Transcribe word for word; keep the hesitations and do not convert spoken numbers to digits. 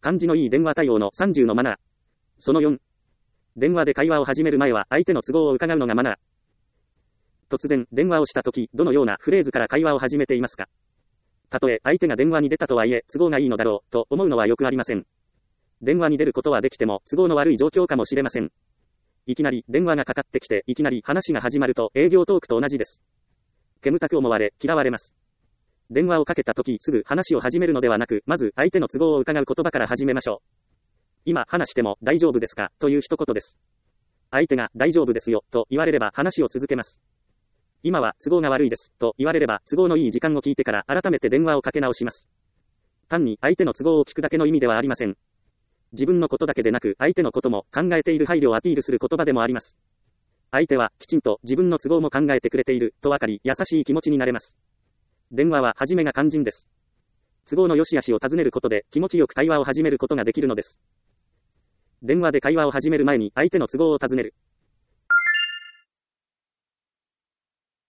感じのいい電話対応のさんじゅうのマナー。そのよん。電話で会話を始める前は相手の都合を伺うのがマナー。突然、電話をしたとき、どのようなフレーズから会話を始めていますか？たとえ相手が電話に出たとはいえ、都合がいいのだろう、と思うのはよくありません。電話に出ることはできても、都合の悪い状況かもしれません。いきなり電話がかかってきて、いきなり話が始まると営業トークと同じです。煙たく思われ、嫌われます。電話をかけたときすぐ話を始めるのではなく、まず相手の都合を伺う言葉から始めましょう。今話しても大丈夫ですかという一言です。相手が大丈夫ですよと言われれば話を続けます。今は都合が悪いですと言われれば都合のいい時間を聞いてから改めて電話をかけ直します。単に相手の都合を聞くだけの意味ではありません。自分のことだけでなく相手のことも考えている配慮をアピールする言葉でもあります。相手はきちんと自分の都合も考えてくれていると分かり優しい気持ちになれます。電話は初めが肝心です。都合の良し悪しを尋ねることで気持ちよく会話を始めることができるのです。電話で会話を始める前に相手の都合を尋ねる。